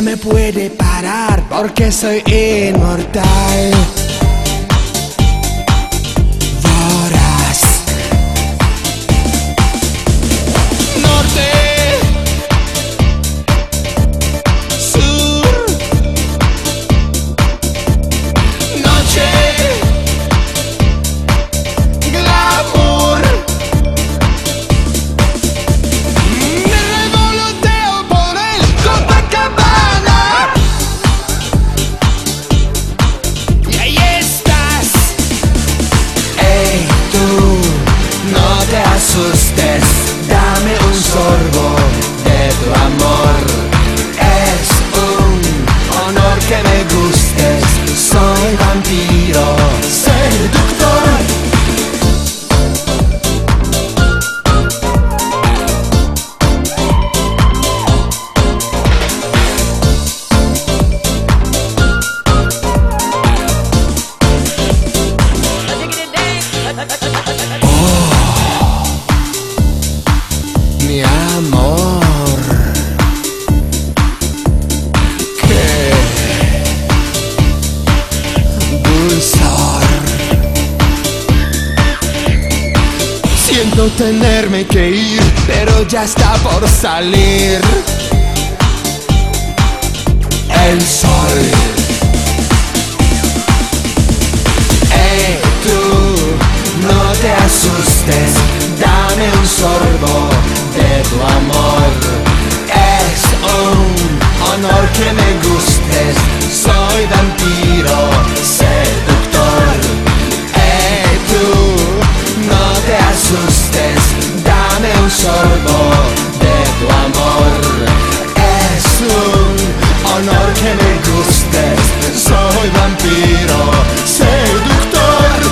Nadie me puede parar porque soy inmortal. Voraz. Norte, sur, noche, glamour. Me revoloteo por el Copacabana y ahí estás. Ey, tú, no te asustes, dame un sorbo de tu amor. Es un honor que me gustes, soy vampiro, seductor. Mi amor, qué dulzor. Siento tenerme que ir, pero ya está por salir el sol. Tú, no te asustes, dame un sorbo de tu amor. Es un honor que me gustes, soy vampiro, seductor. Tú, no te asustes, dame un sorbo de tu amor. Es un honor que me gustes, soy vampiro, seductor.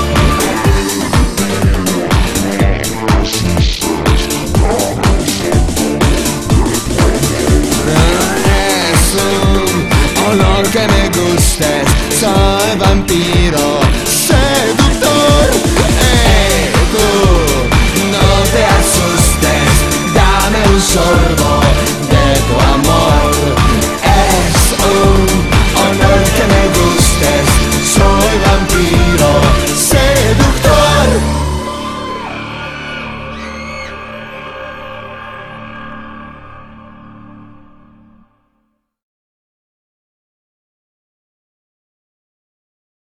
Que me gustes, soy vampiro, seductor. Tú, no te asustes, dame un sorbo de tu amor.